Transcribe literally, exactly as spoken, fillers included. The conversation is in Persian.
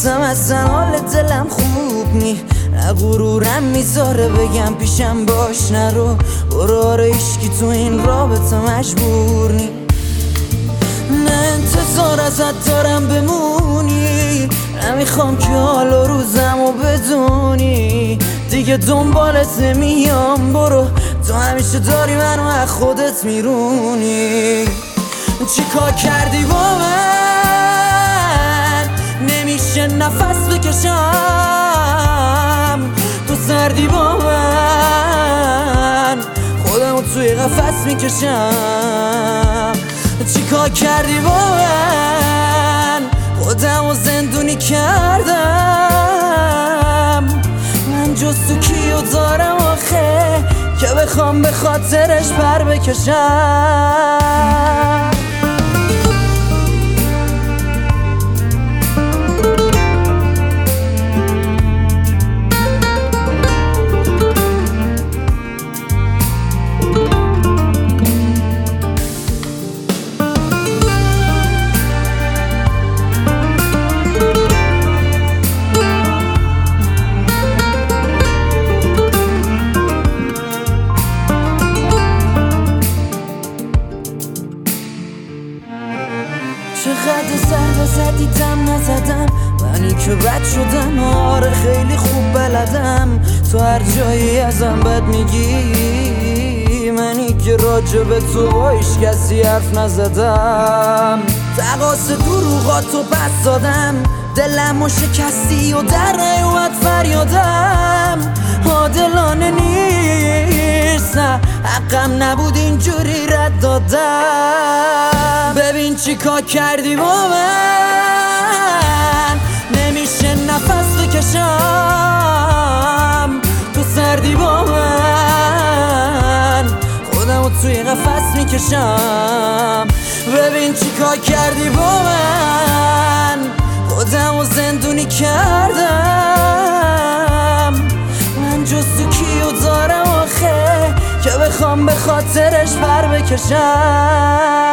واسم اصلا حال دلم خوب نی، نه غرورم میذاره بگم پیشم باش نرو، برو آره عشقی تو این رابطه مجبور نی، نه انتظار ازت دارم بمونی، نمیخوام که حالا روزمو بدونی، دیگه دنبالت نمیام، برو تو همیشه داری منو از خودت میرونی. چی کار کردی با من نمیشه نفس بکشم، تو سردی با من خودمو توی قفس میکشم. چی کار کردی با من خودمو زندونی کردم، من جز تو کیو دارم آخه که بخوام به خاطرش پر بکشم. چقدر سر زدی دم نزدم، منی که بد شدم آره خیلی خوب بلدم، تو هر جایی ازم بد میگی، منی که راجب تو با هیچ کسی حرف نزدم، تقاس دروغاتو بس دادم، دلمو شکستی و در نیومد فریادم، عادلانه نیست نه حقم نبود اینجوری رد دادم. ببین چی کار کردی با من نمیشه نفس بکشم، تو سردی با من خودمو توی قفس میکشم. ببین چی کار کردی با من خودمو زندونی کردم، من جز تو کیو دارم آخه که بخوام به خاطرش پر بکشم.